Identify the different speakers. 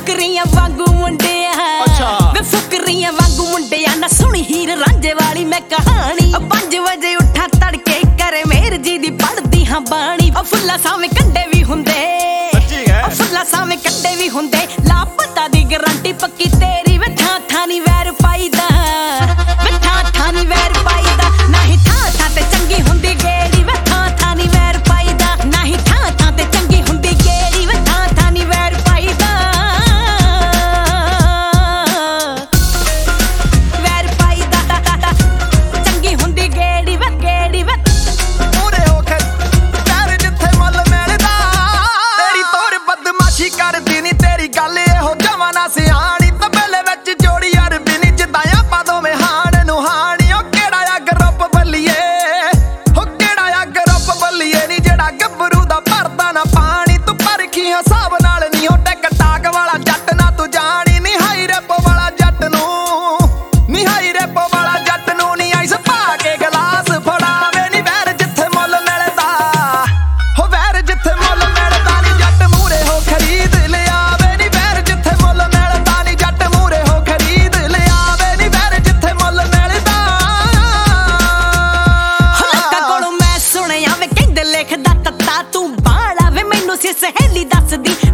Speaker 1: फुकरियां वांगू मुंडिया वे फुकरियां वांगू मुंडिया ना सुनी हीर रांझे वाली मैं कहानी 5 वजे उठा तड़के करे मेर जी दी पढ़दी हां बाणी फुल्ला सावें कंडे भी हुंदे फुल्ला सावें कंडे भी हुंदे लापता दी गारंटी पक्की तेरी वे थां थां नी वैर पाईदा वे थां थां नी वैर पाईदा नहीं थां थां ते चंगी हुंदी गेड़ी वे थां थां नी वैर पाईदा नहीं थां थां ते चंगी हुंदी गेड़ी वे थां थां नी वैर पाईदा वैर पाईदा चंगी हुंदी गेड़ी वे
Speaker 2: पूरे होके प्यार जिथे मुल मिलदा तेरी तोर बदमाशी करदी नी तेरी गल एहो जवां ना सियाणी तबेले विच जोड़ी अरबी नी जिद्दां आपां दोवें हाण नूं हाणी ओ केड़ा आ ग्रुप बल्लीए हो केड़ा आ ग्रुप बल्लीए नी जेड़ा गब्बरू दा भरदा ना पानी तू परखी हिसाब नाल नी हो टिक टाक वाला जट ना तू जानी नी हाई रेपो वाला जट नूं नी हाई रेपो वाला जट नूं नी आइस पा के गलास फड़ावे नी वैर जिथे मुल मिलदा हो वैर जिथे मुल मिलदा नी जट मूरे हो खरीद लियावे नी वैर जिथे मुल मिलदा नी जट मूरे हो खरीद लियावे नी वैर जिथे मुल मिलदा
Speaker 1: हलका कोलों मैं सुनिया वे कहंदे लिखदा तत्ता तू बाला वे मैनू सी सहेली दसदी